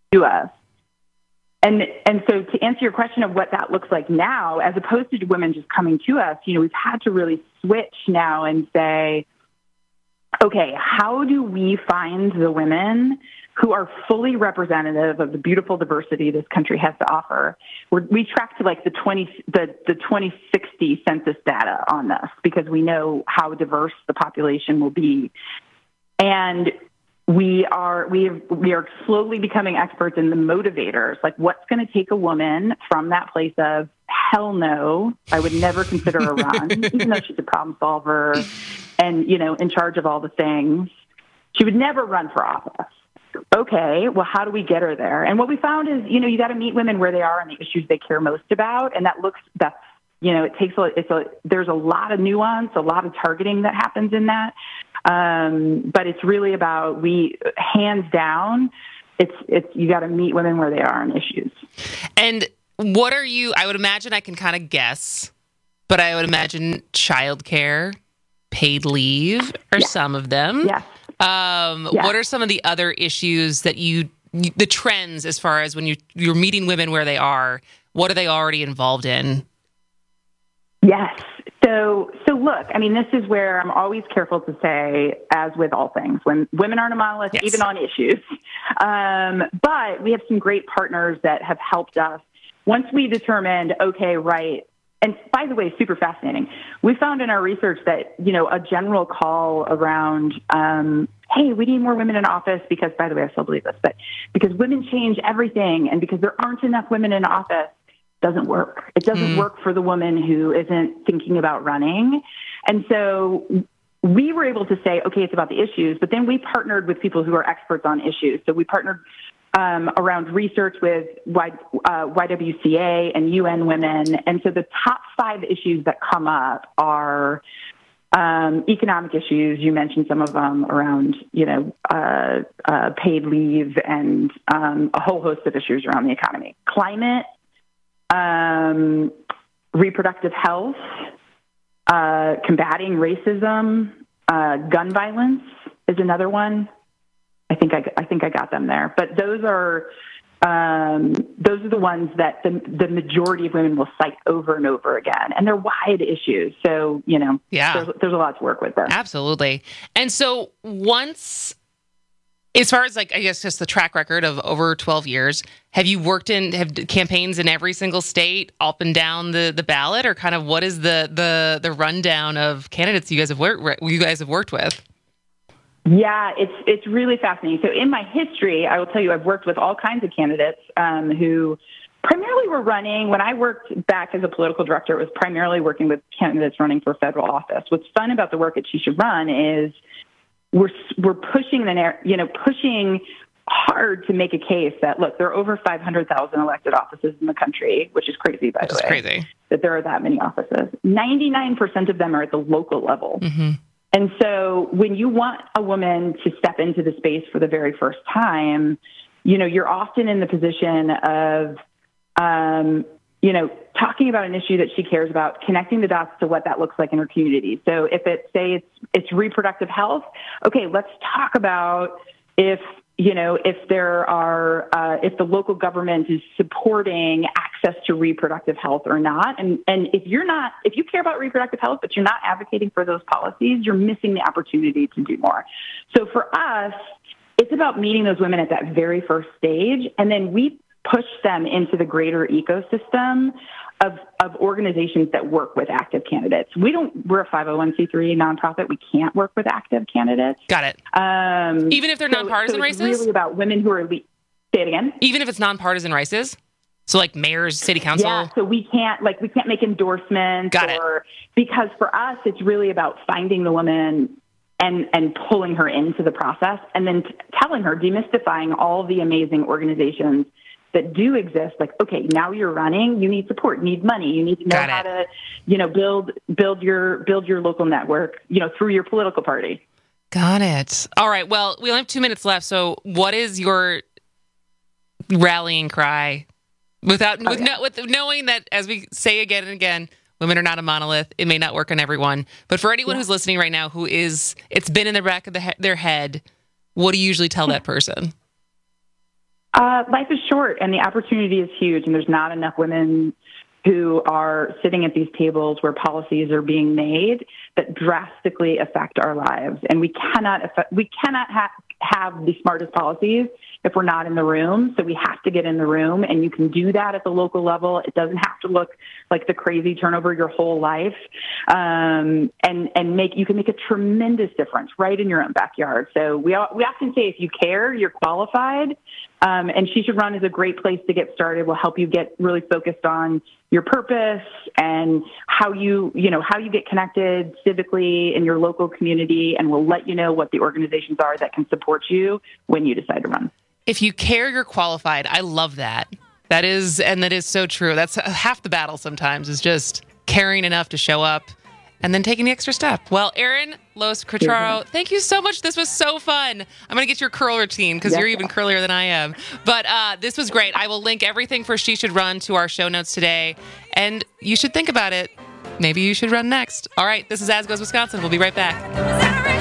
Speaker 1: to us. And so to answer your question of what that looks like now, as opposed to women just coming to us, we've had to really switch now and say, okay, how do we find the women who are fully representative of the beautiful diversity this country has to offer? We track to like the 2060 census data on this because we know how diverse the population will be. And we are slowly becoming experts in the motivators, like what's going to take a woman from that place of hell no, I would never consider a run, even though she's a problem solver and, in charge of all the things. She would never run for office. Okay, well, how do we get her there? And what we found is, you got to meet women where they are and the issues they care most about. And there's a lot of nuance, a lot of targeting that happens in that. But it's really about, hands down, you got to meet women where they are on issues.
Speaker 22: And what are you, I would imagine I can kind of guess, but I would imagine childcare, paid leave are some of them.
Speaker 1: Yeah.
Speaker 22: What are some of the other issues that the trends as far as when you're meeting women where they are, what are they already involved in?
Speaker 1: Yes. So look, this is where I'm always careful to say, as with all things, when women aren't a monolith, even on issues. But we have some great partners that have helped us. Once we determined, okay, right. And by the way, super fascinating. We found in our research that, a general call around, hey, we need more women in office because, by the way, I still believe this, but because women change everything and because there aren't enough women in office, doesn't work. It doesn't work for the woman who isn't thinking about running. And so we were able to say, okay, it's about the issues, but then we partnered with people who are experts on issues. So we partnered around research with YWCA and UN Women. And so the top 5 issues that come up are economic issues. You mentioned some of them around, paid leave and a whole host of issues around the economy. Climate, reproductive health, combating racism, gun violence is another one. I think I got them there, but those are the ones that the majority of women will cite over and over again, and they're wide issues. So there's a lot to work with there.
Speaker 22: Absolutely. And so once, as far as I guess just the track record of over 12 years, have you have campaigns in every single state up and down the ballot, or kind of what is the rundown of candidates you guys have worked with?
Speaker 1: Yeah, it's really fascinating. So in my history, I will tell you, I've worked with all kinds of candidates who primarily were running. When I worked back as a political director, it was primarily working with candidates running for federal office. What's fun about the work at She Should Run is we're pushing pushing hard to make a case that, look, there are over 500,000 elected offices in the country, which is crazy, by the way.
Speaker 22: Crazy
Speaker 1: that there are that many offices. 99% of them are at the local level.
Speaker 22: Mm-hmm.
Speaker 1: And so when you want a woman to step into the space for the very first time, you're often in the position of, talking about an issue that she cares about, connecting the dots to what that looks like in her community. So if it's reproductive health, okay, let's talk about if the local government is supporting access to reproductive health or not. And if you care about reproductive health, but you're not advocating for those policies, you're missing the opportunity to do more. So for us, it's about meeting those women at that very first stage. And then we push them into the greater ecosystem of organizations that work with active candidates. We're a 501c3 nonprofit. We can't work with active candidates.
Speaker 22: Got it. Even if they're nonpartisan races?
Speaker 1: It's really about women who are say it again.
Speaker 22: Even if it's nonpartisan races? So like mayors, city council?
Speaker 1: Yeah, so we can't make endorsements.
Speaker 22: Got it.
Speaker 1: Because for us, it's really about finding the woman and pulling her into the process and then telling her, demystifying all the amazing organizations that do exist. Like, okay, now you're running, you need support, you need money, you need to know how to, build your local network, through your political party.
Speaker 22: Got it. All right. Well, we only have 2 minutes left. So what is your rallying cry with knowing that, as we say again and again, women are not a monolith. It may not work on everyone, but for anyone who's listening right now, it's been in the back of their head, what do you usually tell that person?
Speaker 1: Life is short and the opportunity is huge, and there's not enough women who are sitting at these tables where policies are being made that drastically affect our lives. And we cannot have the smartest policies if we're not in the room. So we have to get in the room, and you can do that at the local level. It doesn't have to look like the crazy turnover your whole life. And you can make a tremendous difference right in your own backyard. So we often say, if you care, you're qualified. And She Should Run is a great place to get started. Will help you get really focused on your purpose and how you get connected civically in your local community, and will let you know what the organizations are that can support you when you decide to run.
Speaker 22: If you care, you're qualified. I love that. That is so true. That's half the battle sometimes, is just caring enough to show up and then taking the extra step. Well, Erin Loos-Curcharo, thank you so much. This was so fun. I'm going to get your curl routine because you're even curlier than I am. But this was great. I will link everything for She Should Run to our show notes today. And you should think about it. Maybe you should run next. All right, this is As Goes Wisconsin. We'll be right back.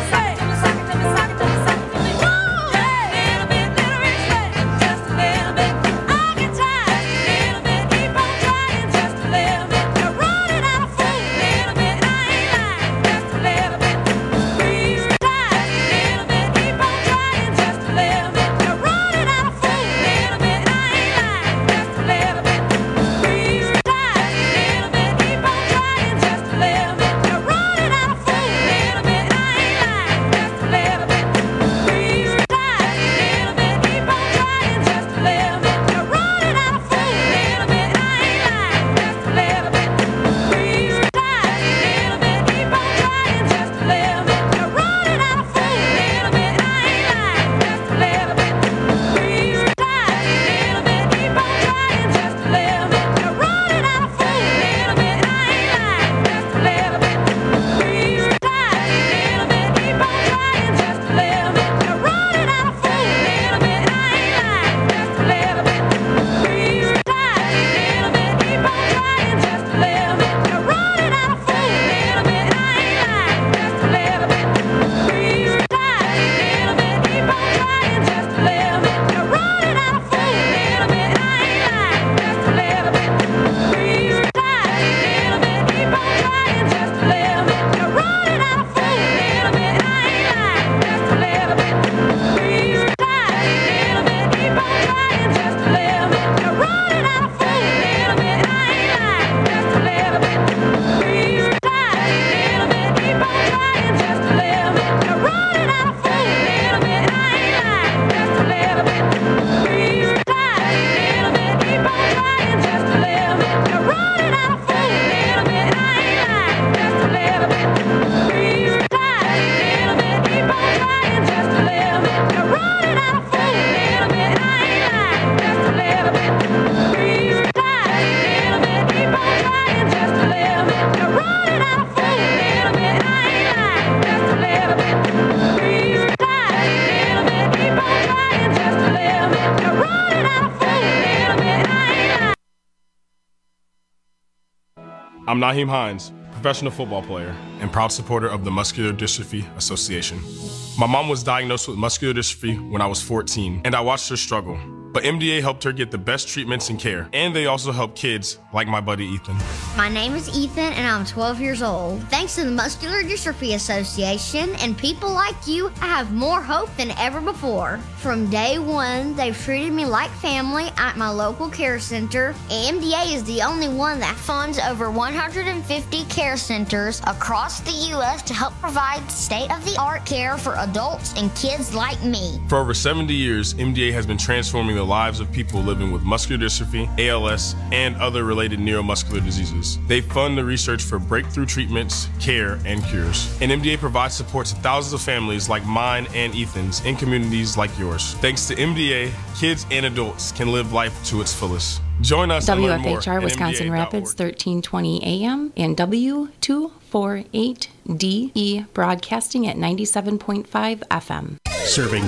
Speaker 3: I'm Naheem Hines, professional football player and proud supporter of the Muscular Dystrophy Association. My mom was diagnosed with muscular dystrophy when I was 14, and I watched her struggle. But MDA helped her get the best treatments and care, and they also help kids like my buddy Ethan.
Speaker 6: My name is Ethan, and I'm 12 years old. Thanks to the Muscular Dystrophy Association and people like you, I have more hope than ever before. From day one, they've treated me like family at my local care center. MDA is the only one that funds over 150 care centers across the U.S. to help provide state-of-the-art care for adults and kids like me.
Speaker 3: For over 70 years, MDA has been transforming the lives of people living with muscular dystrophy, ALS, and other related neuromuscular diseases. They fund the research for breakthrough treatments, care, and cures. And MDA provides support to thousands of families like mine and Ethan's in communities like yours. Thanks to MDA, kids and adults can live life to its fullest. Join us and learn more
Speaker 13: WFHR
Speaker 3: at
Speaker 13: Wisconsin
Speaker 3: MDA.org.
Speaker 13: Rapids, 1320 AM, and W248DE broadcasting at 97.5 FM.
Speaker 15: Serving